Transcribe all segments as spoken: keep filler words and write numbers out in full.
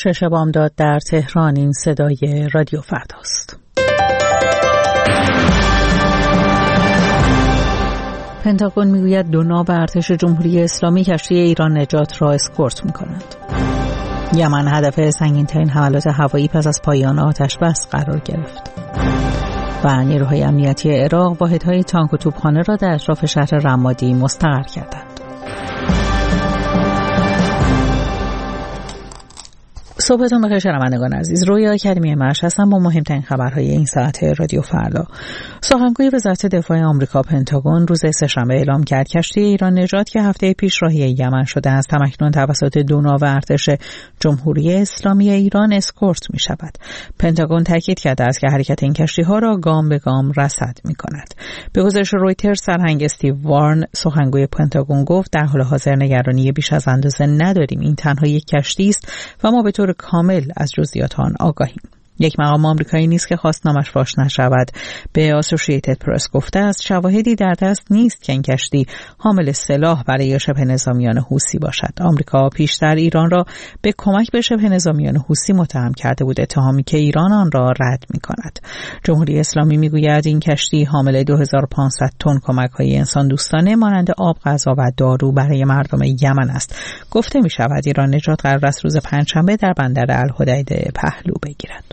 شش بامداد در تهران. این صدای رادیو فرداست. پنتاگون میگوید دو ناو ارتش جمهوری اسلامی کشتی ایران نجات را اسکورت می‌کنند. یمن هدف سنگین‌ترین حملات هوایی پس از پایان آتش بس قرار گرفت. و نیروهای امنیتی عراق واحدهای تانک و توپخانه را در اطراف شهر رمادی مستقر کردند. صبحتون بخیر شنوندگان عزیز. رویا کریمی مش هستم با مهمترین خبرهای این ساعت رادیو فردا. سخنگوی وزارت دفاع آمریکا پنتاگون روز سه‌شنبه اعلام کرد کشتی ایران نجات که هفته پیش راهی یمن شده است همکنون توسط دو ناو ارتش جمهوری اسلامی ایران اسکورت می شود. پنتاگون تاکید کرده است که حرکت این کشتی ها را گام به گام رصد می کند. به گزارش رویترز سرهنگ استیو وارن سخنگوی پنتاگون گفت در حال حاضر نگرانی بیش از اندازه نداریم. این تنها یک کشتی است و ما به طور کامل از جزئیات آن آگاهیم. یک مقام آمریکایی نیست که خواست نامش فاش نشود به اسوسییتد پرس گفته است شواهدی در دست نیست که این کشتی حامل سلاح برای شبه نظامیان حوثی باشد. آمریکا پیشتر ایران را به کمک به شبه نظامیان حوثی متهم کرده بود، اتهامی که ایران آن را رد می‌کند. جمهوری اسلامی می‌گوید این کشتی حامل دو هزار و پانصد تن کمک‌های انسان دوستانه مانند آب، غذا و دارو برای مردم یمن است. گفته می‌شود ایران نجات قرار است روز پنجشنبه در بندر الحدیده پهلو بگیرد.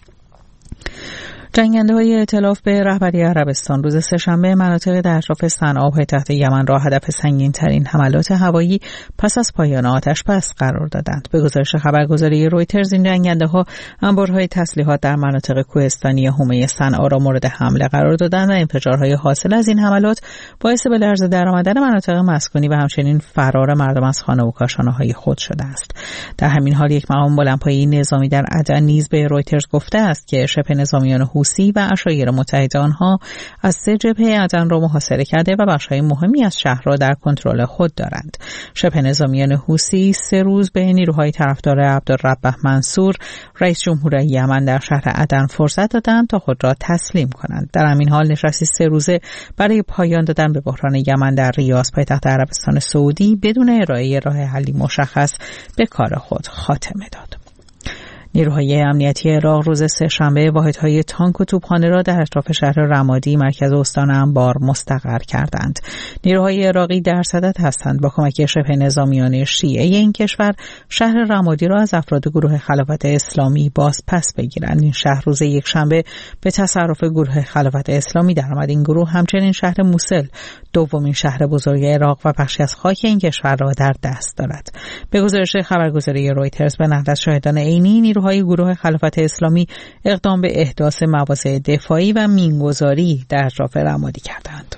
جنگنده‌های ائتلاف به رهبری عربستان روز سه‌شنبه مناطق در اطراف صنعا پایتخت یمن را هدف سنگین‌ترین حملات هوایی پس از پایان آتش بس قرار دادند. به گزارش خبرگزاری رویترز این جنگنده‌ها انبارهای تسلیحات در مناطق کوهستانی حومه صنعا را مورد حمله قرار دادند و انفجارهای حاصل از این حملات باعث به لرزه درآمدن مناطق مسکونی و همچنین فرار مردم از خانه و کاشانه‌های خود شده است. در همین حال یک مقام بلندپایه نظامی در عدن نیز به رویترز گفته است که شبه نظامیان حوثی و عشایر متحد آنها از سه جبهه عدن را محاصره کرده و بخش‌های مهمی از شهر را در کنترل خود دارند. شبه نظامیان حوثی سه روز به نیروهای طرفدار عبدالرب منصور رئیس جمهور یمن در شهر عدن فرصت دادند تا خود را تسلیم کنند. در همین حال نشستی سه روزه برای پایان دادن به بحران یمن در ریاض پایتخت عربستان سعودی بدون ارائه راه حلی مشخص به کار خود خاتمه داد. نیروهای امنیتی عراق روز سه‌شنبه واحدهای تانک و توپخانه را در اطراف شهر رمادی مرکز استان انبار مستقر کردند. نیروهای عراقی در صدد هستند با کمک شبه نظامیان شیعه این کشور شهر رمادی را از افراد گروه خلافت اسلامی باز پس بگیرند. این شهر روز یکشنبه به تصرف گروه خلافت اسلامی درآمد. این گروه همچنین شهر موسل دومین شهر بزرگ عراق و بخشی از خاک این کشور را در دست دارد. به گزارش خبرگزاری رویترز به نقل از شاهدان عینی نیروهای گروه خلافت اسلامی اقدام به احداث مواضع دفاعی و مینگذاری در اطراف رمادی کردند.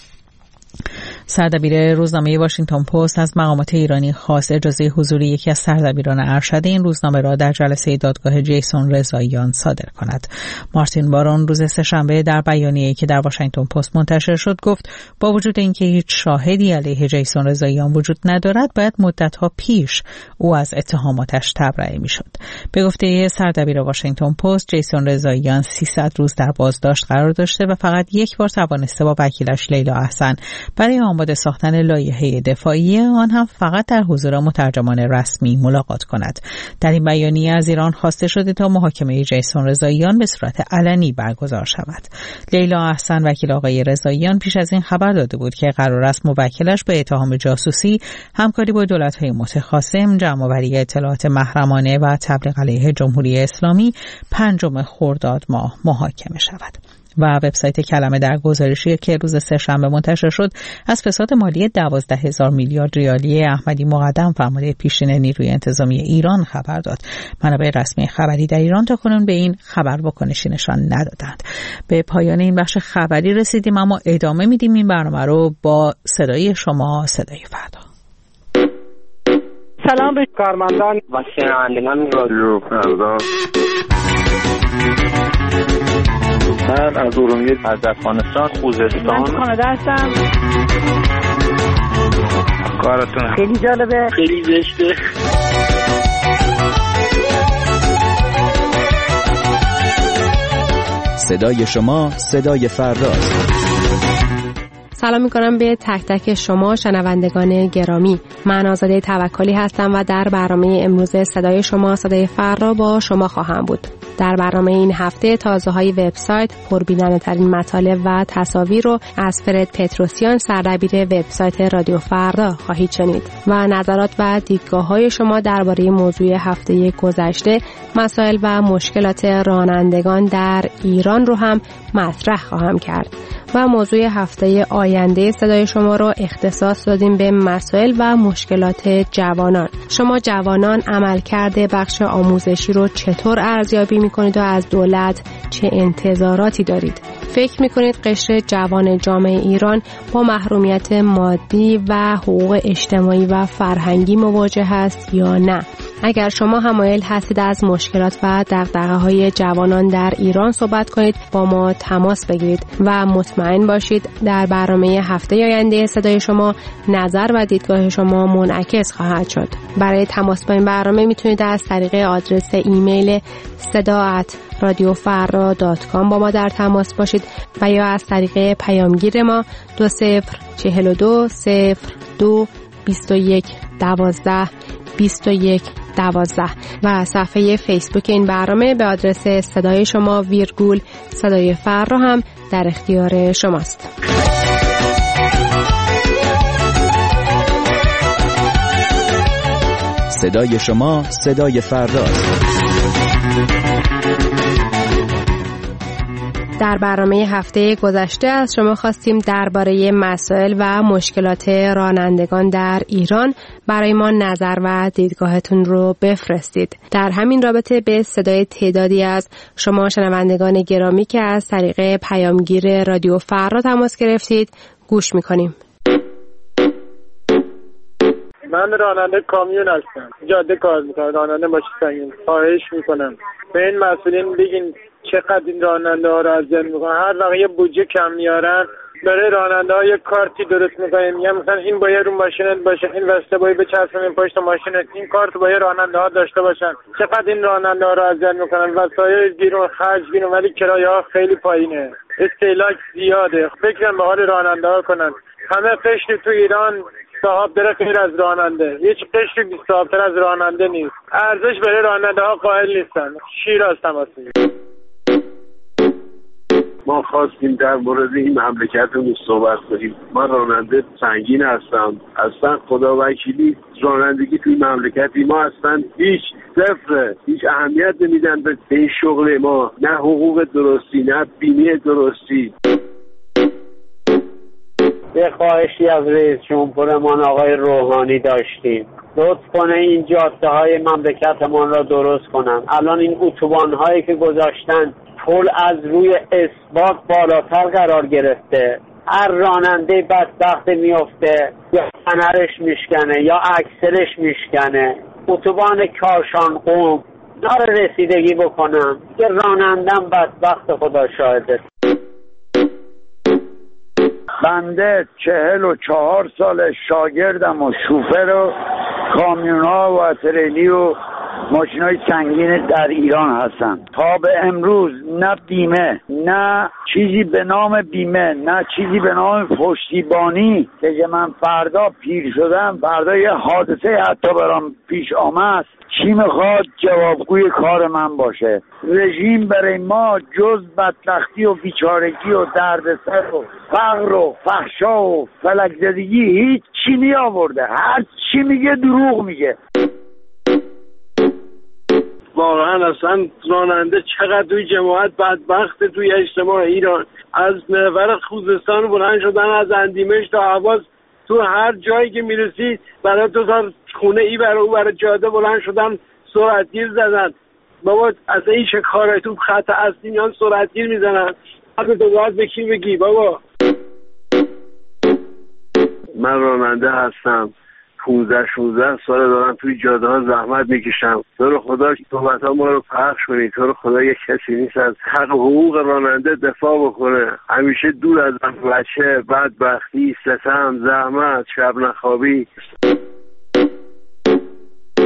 سردبیر روزنامه واشنگتن پست از مقامات ایرانی خواست اجازه حضور یکی از سردبیران ارشد این روزنامه را در جلسه دادگاه جیسون رضاییان صادر کند. مارتین بارون روز سه‌شنبه در بیانیه‌ای که در واشنگتن پست منتشر شد گفت با وجود اینکه هیچ شاهدی علیه جیسون رضاییان وجود ندارد باید مدت‌ها پیش او از اتهاماتش تبرئه می‌شد. به گفته سردبیر واشنگتن پست جیسون رضاییان سیصد روز در بازداشت قرار داشته و فقط یک بار توانسته با وکیلش لیلا احسن برای آماده ساختن لایحه دفاعی آن هم فقط در حضور مترجمان رسمی ملاقات کند. در این بیانیه از ایران خواسته شده تا محاکمه جیسون رضاییان به صورت علنی برگزار شود. لیلا احسن وکیل آقای رضاییان پیش از این خبر داده بود که قرار است موکلش به اتهام جاسوسی، همکاری با دولت‌های متخاصم، جمع‌آوری اطلاعات محرمانه و تبلیغ علیه جمهوری اسلامی پنجم خرداد ماه محاکمه شود. و وبسایت کلمه در گزارشی که روز سه‌شنبه منتشر شد از فساد مالی دوازده هزار میلیارد ریالی احمدی مقدم فرمانده پیشین نیروی انتظامی ایران خبر داد. منابع رسمی خبری در ایران تاکنون به این خبر واکنشی نشان ندادند. به پایان این بخش خبری رسیدیم، اما ادامه میدیم این برنامه رو با صدای شما، صدای فردا. سلام به کارمندان و شنوندگان رادیو فردا. من از ارومیه از افغانستان خوزستان من کانادا هستم. کارتون خیلی جالبه، خیلی زشته. صدای شما صدای فرداست. سلام میکنم به تک تک شما شنوندگان گرامی. من آزاده توکلی هستم و در برنامه امروز صدای شما صدای فردا با شما خواهم بود. در برنامه این هفته تازه های وبسایت، پربیننده ترین مطالب و تصاویر رو از فرد پتروسیان، سردبیر وبسایت رادیو فردا خواهید شنید و نظرات و دیدگاه های شما درباره موضوع هفته گذشته، مسائل و مشکلات رانندگان در ایران رو هم مطرح خواهم کرد. و موضوع هفته آینده صدای شما رو اختصاص دادیم به مسائل و مشکلات جوانان. شما جوانان عملکرد بخش آموزشی رو چطور ارزیابی میکنید و از دولت چه انتظاراتی دارید؟ فکر میکنید قشر جوان جامعه ایران با محرومیت مادی و حقوق اجتماعی و فرهنگی مواجه است یا نه؟ اگر شما هم مایل هستید از مشکلات و دغدغه‌های جوانان در ایران صحبت کنید، با ما تماس بگیرید و مطمئن باشید در برنامه هفته آینده صدای شما نظر و دیدگاه شما منعکس خواهد شد. برای تماس با این برنامه میتونید از طریق آدرس ایمیل صدا ات رادیو فردا دات کام با ما در تماس باشید و یا از طریق پیامگیر ما دو صفر چهل و دو صفر دو بیست و یک دوازده بیست و یک دوازده و صفحه فیسبوک این برنامه به آدرس صدای شما ویرگول صدای فردا هم در اختیار شماست. صدای شما صدای فرداست. در برنامه هفته گذشته از شما خواستیم درباره مسائل و مشکلات رانندگان در ایران برای ما نظر و دیدگاهتون رو بفرستید. در همین رابطه به صدای تعدادی از شما شنوندگان گرامی که از طریق پیامگیر رادیو فردا تماس گرفتید گوش میکنیم. من راننده کامیون هستم، جاده کار میکنم، راننده ماشین سنگین. خواهش میکنم به این مسئولین بگین چقدر این راننده ها رو اذیت میکنن. هر وقت یه بودجه کم میارن برای راننده ها یه کارتی درست میکنن، میگن مثلا این باید رو ماشینت باشه، این واسطه باید بچسبونیم پشت ماشینت، این کارت باید راننده ها داشته باشن. چقدر این راننده ها رو اذیت میکنن. وسایل گیرون، خرج گیرون، ولی کرایه ها خیلی پایینه، استهلاک زیاده. فکرم به حال راننده ها کنن. همه قشر تو ایران صاحب داره غیر از راننده، هیچ قشری بی صاحب‌تر از راننده نیست. ارزش برای راننده ها قائل نیستن. شیراز تماس میگیرم. ما خواستیم در مورد این مملکتمون صحبت کنیم. من راننده سنگین هستم. اصلا خدا وکیلی رانندگی توی مملکتی ما اصلا هیچ صفر، هیچ اهمیت نمیدن به این شغل ما، نه حقوق درستی نه بیمه درستی. یه خواهشی از رئیس جمهورمان آقای روحانی داشتیم، لطف کنه این جاده های مملکتمان را درست کنن. الان این اتوبان هایی که گذاشتن پل از روی اثبات بالاتر قرار گرفته، هر راننده بدبخت میفته یا فنرش میشکنه یا اکسلش میشکنه. اتوبان کاشان قم داره رسیدگی بکنم که رانندم بدبخت خدا شاهده. بنده چهل و چهار سال شاگردم و شوفر و کامیون ها و تریلی و ماشین های سنگین در ایران هستم. تا به امروز نه بیمه، نه چیزی به نام بیمه، نه چیزی به نام پشتیبانی که من فردا پیر شدم، فردا یه حادثه حتی برام پیش آمد، چی میخواد جوابگوی کار من باشه؟ رژیم برای ما جز بدبختی و بیچارگی و دردسر و فقر و فحشا و فلک زدگی هیچ چی می آورده. هر چی میگه دروغ میگه. واقعا اصلا راننده چقدر توی جماعت بدبخت توی اجتماع ایران. از محور خوزستان بلند شدن، از اندیمش تا حواس، تو هر جایی که میرسی برای تو تا خونه ای برای او برای جاده بلند شدن سرعتگیر زدن. بابا اصلا این چه کاره؟ تو خط اصلی میان سرعتگیر میزنن. حتی تو باید به کی بگی بابا؟ من راننده هستم، پونزده شونزده ساله دارم توی جاده ها زحمت میکشم. تو رو خدا صحبت ها ما رو پخش کنی. تو رو خدا یک کسی نیست از حق حقوق راننده دفاع بکنه. همیشه دور از بچه، بدبختی، ستم، زحمت، شب نخوابی.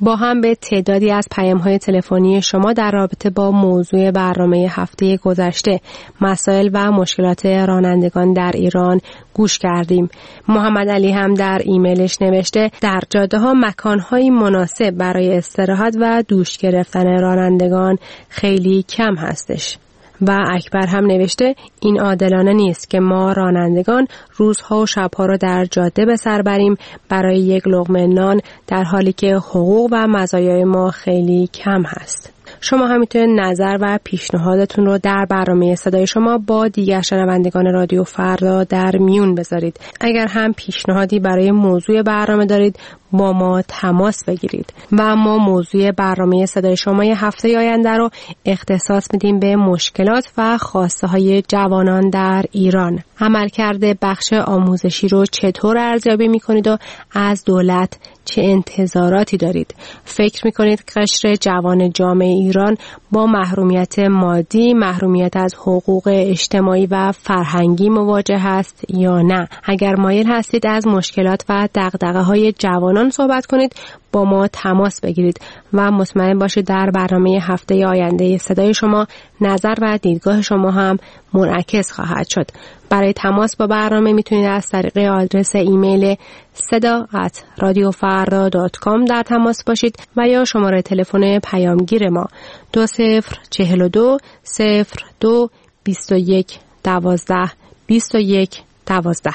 با هم به تعدادی از پیام‌های تلفنی شما در رابطه با موضوع برنامه هفته گذشته، مسائل و مشکلات رانندگان در ایران گوش کردیم. محمد علی هم در ایمیلش نوشته در جاده‌ها مکان‌های مناسب برای استراحت و دوش گرفتن رانندگان خیلی کم هستش. و اکبر هم نوشته این عادلانه نیست که ما رانندگان روزها و شبها رو در جاده به سر بریم برای یک لقمه نان، در حالی که حقوق و مزایای ما خیلی کم هست. شما هم میتونید نظر و پیشنهادتون رو در برنامه صدای شما با دیگر شنوندگان رادیو فردا در میون بذارید. اگر هم پیشنهادی برای موضوع برنامه دارید با ما تماس بگیرید. و ما موضوع برنامه صدای شما هفته آینده رو اختصاص میدیم به مشکلات و خواسته های جوانان در ایران. عملکرد بخش آموزشی رو چطور ارزیابی میکنید و از دولت چه انتظاراتی دارید؟ فکر میکنید قشر جوان جامعه ایران با محرومیت مادی، محرومیت از حقوق اجتماعی و فرهنگی مواجه هست یا نه؟ اگر مایل هستید از مشکلات و دغدغه‌های جوانان صحبت کنید با ما تماس بگیرید و مطمئن باشید در برنامه هفته آینده صدای شما نظر و دیدگاه شما هم منعکس خواهد شد. برای تماس با برنامه میتونید از طریق آدرس ایمیل صدا ات رادیو فردا دات کام در تماس باشید و یا شماره تلفن پیامگیر ما دو صفر چهل و دو صفر دو بیست و یک دوازده بیست و یک دوازده.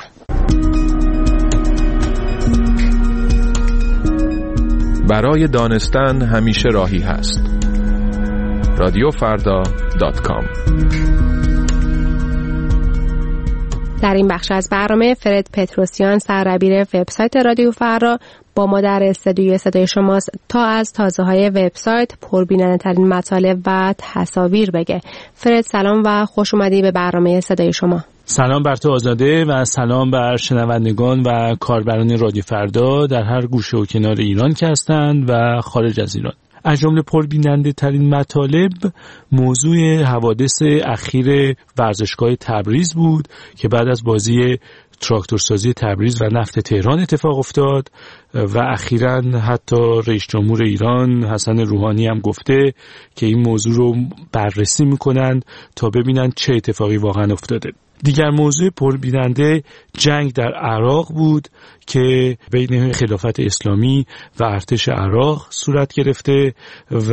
برای دانستن همیشه راهی هست. رادیو فردا دات کام. در این بخش از برنامه فرد پتروسیان سردبیر وبسایت رادیو فردا با ما در استودیوی صدای شماست تا از تازه‌های وبسایت، پربیننده‌ترین مطالب و تصاویر بگه. فرد سلام و خوش اومدی به برنامه صدای شما. سلام بر تو آزاده و سلام بر شنوندگان و کاربران رادیو فردا در هر گوشه و کنار ایران که هستند و خارج از ایران. از جمله پربیننده ترین مطالب موضوع حوادث اخیر ورزشگاه تبریز بود که بعد از بازی تراکتورسازی تبریز و نفت تهران اتفاق افتاد و اخیراً حتی رئیس جمهور ایران حسن روحانی هم گفته که این موضوع رو بررسی میکنند تا ببینن چه اتفاقی واقعا افتاده. دیگر موضوع پربیننده جنگ در عراق بود که بین خلافت اسلامی و ارتش عراق صورت گرفته و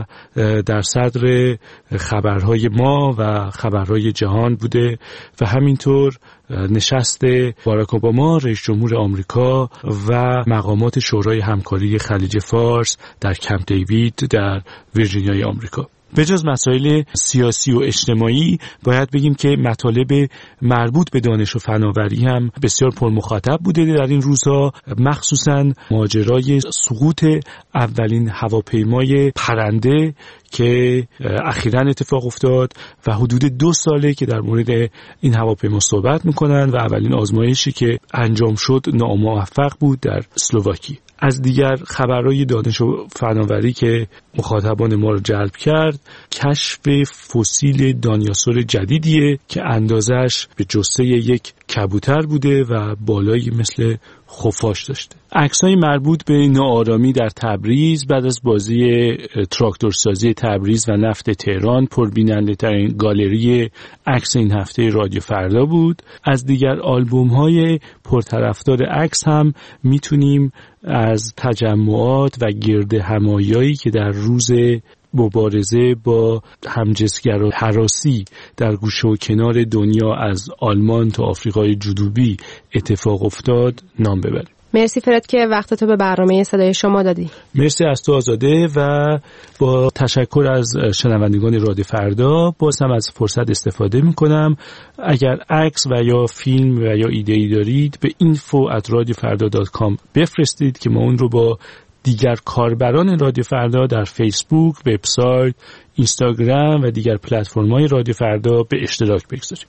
در صدر خبرهای ما و خبرهای جهان بوده و همینطور نشست باراک اوباما رئیس جمهور آمریکا و مقامات شورای همکاری خلیج فارس در کمپ دیوید در ویرجینیای آمریکا. به جز مسائل سیاسی و اجتماعی باید بگیم که مطالب مربوط به دانش و فناوری هم بسیار پرمخاطب بوده در این روزها، مخصوصاً ماجرای سقوط اولین هواپیمای پرنده که اخیراً اتفاق افتاد و حدود دو ساله که در مورد این هواپیما صحبت میکنن و اولین آزمایشی که انجام شد ناموفق بود در اسلواکی. از دیگر خبرهای دانش و فناوری که مخاطبان ما رو جلب کرد، کشف فسیل دانیاسور جدیدیه که اندازش به جثه یک کبوتر بوده و بالایی مثل خفاش داشته. عکسای مربوط به ناآرامی در تبریز بعد از بازی تراکتورسازی تبریز و نفت تهران پربیننده ترین گالری عکس این هفته رادیو فردا بود. از دیگر آلبوم های پرطرفدار عکس هم میتونیم از تجمعات و گرد همایایی که در روز مبارزه با همجنسگرا هراسی در گوشه و کنار دنیا از آلمان تا آفریقای جنوبی اتفاق افتاد نام ببریم. مرسی فرد که وقتتو به برنامه صدای شما دادی. مرسی از تو آزاده و با تشکر از شنوندگان رادیو فردا باز هم از فرصت استفاده میکنم. اگر عکس و یا فیلم و یا ایده ای دارید به اینفو ات رادیو فردا دات کام بفرستید که ما اون رو با دیگر کاربران رادیو فردا در فیسبوک، وبسایت، اینستاگرام و دیگر پلتفرم‌های رادیو فردا به اشتراک بگذاریم.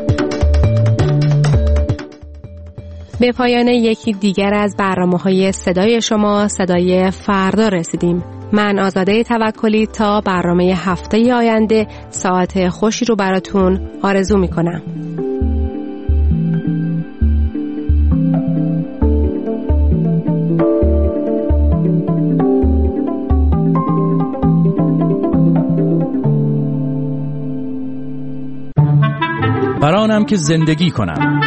به پایان یکی دیگر از برنامه‌های صدای شما، صدای فردا رسیدیم. من آزاده توکلی تا برنامه هفته آینده ساعت خوشی رو براتون آرزو می‌کنم. برانم که زندگی کنم.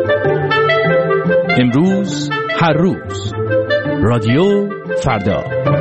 امروز، هر روز. رادیو فردا.